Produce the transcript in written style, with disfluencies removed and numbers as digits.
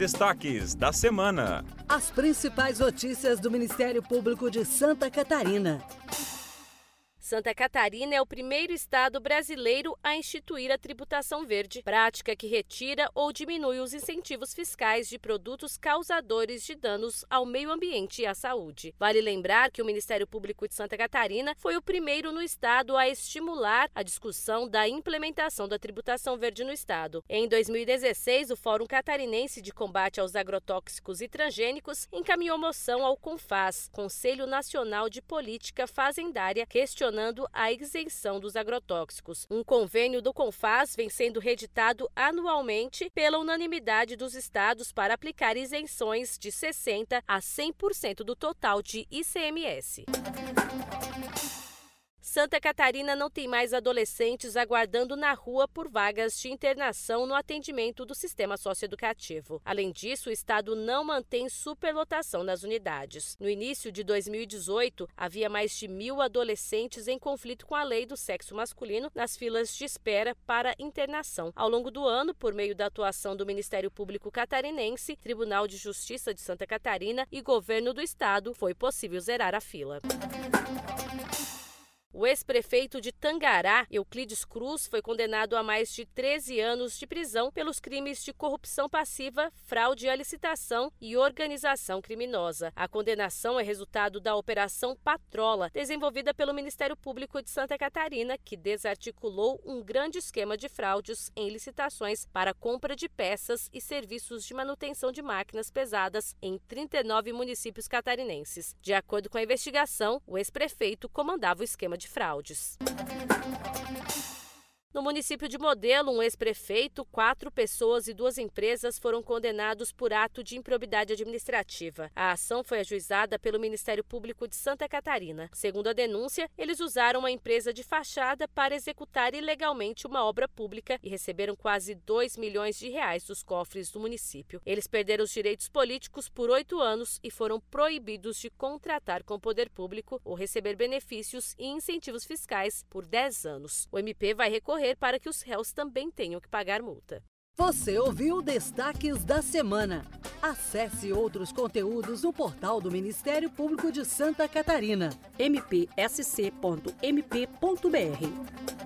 destaques da semana. As principais notícias do Ministério Público de Santa Catarina. Santa Catarina é o primeiro estado brasileiro a instituir a tributação verde, prática que retira ou diminui os incentivos fiscais de produtos causadores de danos ao meio ambiente e à saúde. Vale lembrar que o Ministério Público de Santa Catarina foi o primeiro no estado a estimular a discussão da implementação da tributação verde no estado. Em 2016, o Fórum Catarinense de Combate aos Agrotóxicos e Transgênicos encaminhou moção ao CONFAZ, Conselho Nacional de Política Fazendária, questionando a isenção dos agrotóxicos. Um convênio do CONFAZ vem sendo reeditado anualmente pela unanimidade dos estados para aplicar isenções de 60% a 100% do total de ICMS. Santa Catarina não tem mais adolescentes aguardando na rua por vagas de internação no atendimento do sistema socioeducativo. Além disso, o estado não mantém superlotação nas unidades. No início de 2018, havia mais de 1.000 adolescentes em conflito com a lei do sexo masculino nas filas de espera para internação. Ao longo do ano, por meio da atuação do Ministério Público Catarinense, Tribunal de Justiça de Santa Catarina e Governo do Estado, foi possível zerar a fila. O ex-prefeito de Tangará, Euclides Cruz, foi condenado a mais de 13 anos de prisão pelos crimes de corrupção passiva, fraude à licitação e organização criminosa. A condenação é resultado da Operação Patrola, desenvolvida pelo Ministério Público de Santa Catarina, que desarticulou um grande esquema de fraudes em licitações para compra de peças e serviços de manutenção de máquinas pesadas em 39 municípios catarinenses. De acordo com a investigação, o ex-prefeito comandava o esquema de fraudes. No município de Modelo, um ex-prefeito, 4 pessoas e 2 empresas foram condenados por ato de improbidade administrativa. A ação foi ajuizada pelo Ministério Público de Santa Catarina. Segundo a denúncia, eles usaram uma empresa de fachada para executar ilegalmente uma obra pública e receberam quase R$2 milhões dos cofres do município. Eles perderam os direitos políticos por 8 anos e foram proibidos de contratar com o poder público ou receber benefícios e incentivos fiscais por 10 anos. O MP vai recorrer para que os réus também tenham que pagar multa. Você ouviu Destaques da Semana. Acesse outros conteúdos no portal do Ministério Público de Santa Catarina, mpsc.mp.br.